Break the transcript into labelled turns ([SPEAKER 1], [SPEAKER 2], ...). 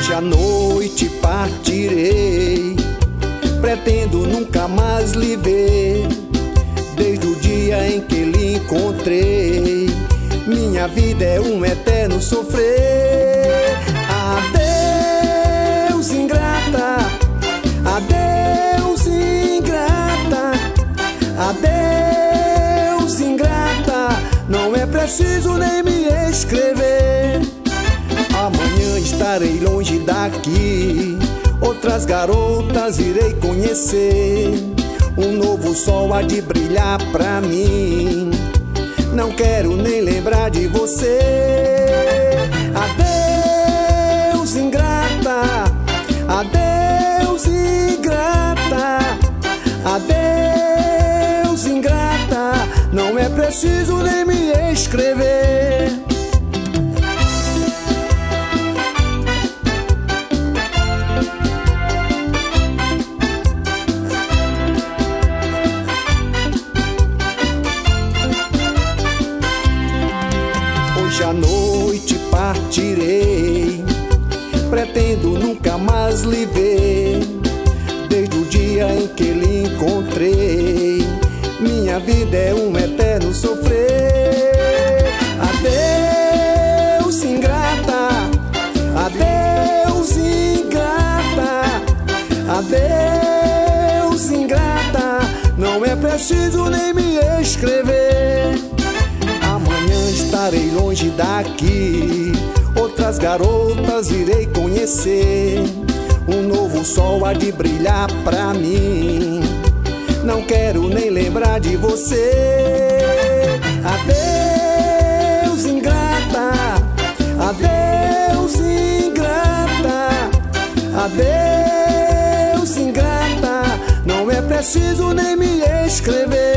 [SPEAKER 1] Hoje à noite partirei, pretendo nunca mais lhe ver. Desde o dia em que lhe encontrei, minha vida é um eterno sofrer. Adeus, ingrata, adeus, ingrata, adeus, ingrata. Não é preciso nem me escrever. Amanhã estarei longe daqui, outras garotas irei conhecer. Um novo sol há de brilhar pra mim, não quero nem lembrar de você. Adeus, ingrata, adeus, ingrata, adeus, ingrata. Não é preciso nem me escrever. Hoje à noite partirei, pretendo nunca mais lhe ver. Desde o dia em que lhe encontrei, minha vida é um eterno sofrer. Adeus, ingrata, adeus, ingrata, adeus, ingrata. Não é preciso nem me escrever. Amanhã estarei longe daqui, outras garotas irei conhecer. Um novo sol há de brilhar pra mim, não quero nem lembrar de você. Adeus, ingrata, adeus, ingrata, adeus, ingrata. Não é preciso nem me escrever.